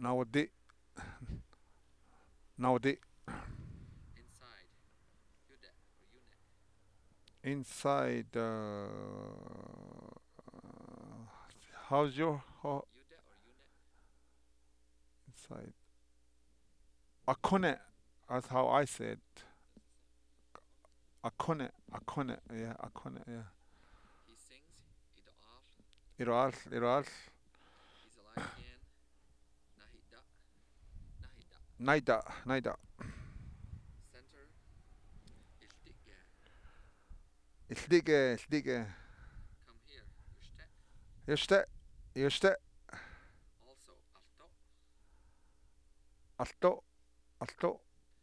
Nowadays, nowadays, inside. How's your inside? Akone. That's how I said. Akone. Akone. Yeah. Akone. Yeah. Iral. Iral. Naida. Naida. Slige. Slige. Juste. Juste. Alto. Alto.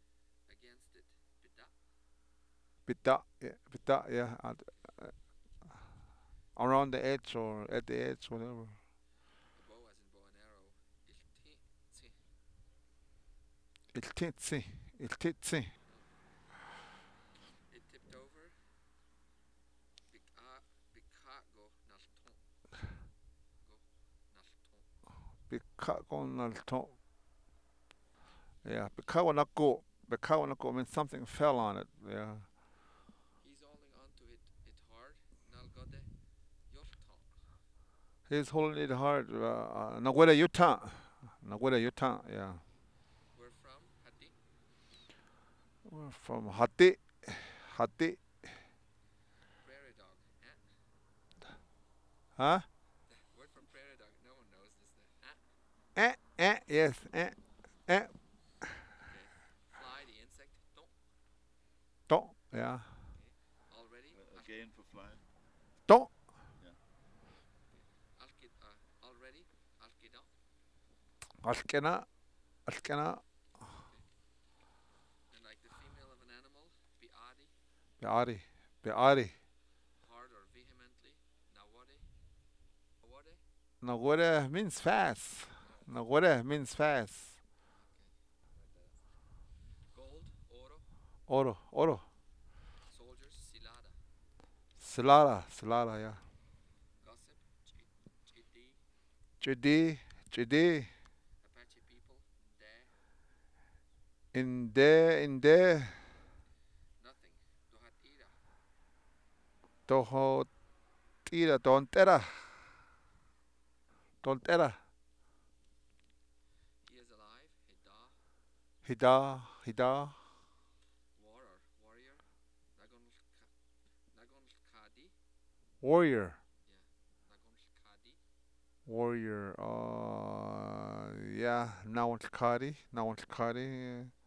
Bita. Yeah. Bita. Yeah. Around the edge or at the edge, whatever. Il tizzi. Il tizzi. Bikago nalto. Yeah. Bikago nako. Bikago nako means something fell on it. Yeah. He's holding it hard. Naguera Utah. Naguera Utah. Yeah. We're from Hati. Hati. Huh? Yes. Eh. To. Yeah. Again for flying. To. Yeah. Alkena. Alkena. Beari. Beari. Naguera means fast. Naguera means fast. Oro. Oro. Silara. Silara. Yeah. Chidi. Chidi. Inde. Inde. Toho. Tira. Tontera. Tontera. Hida. Hida. Warrior. Warrior. Yeah. Nawal Kari. Nawal Kari.